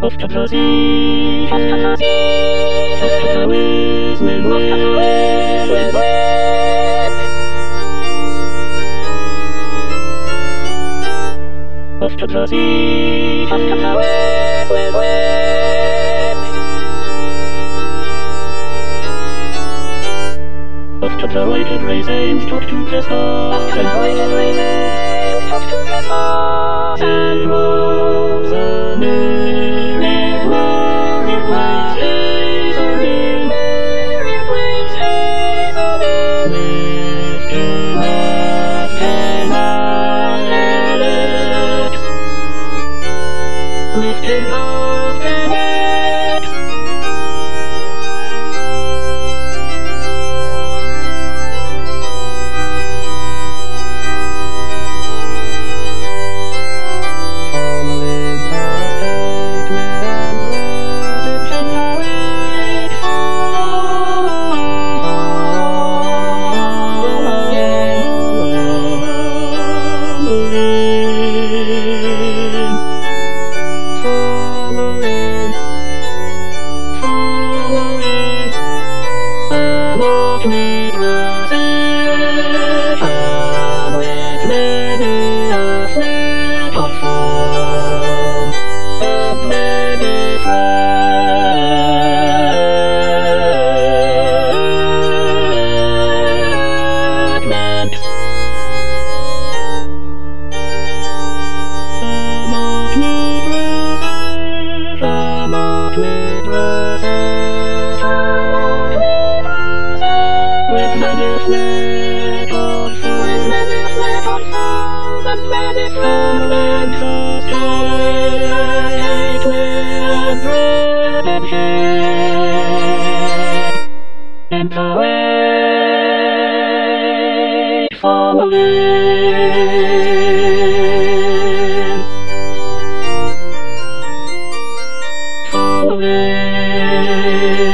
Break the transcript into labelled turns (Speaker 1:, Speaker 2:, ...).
Speaker 1: Separated raisins talk to Christmas. Separated raisins talk to Christmas. And roams a myriad places hazoning. Myriad places hazoning. Lifting up Canaanites. Lifting up Canaanites. And parade following.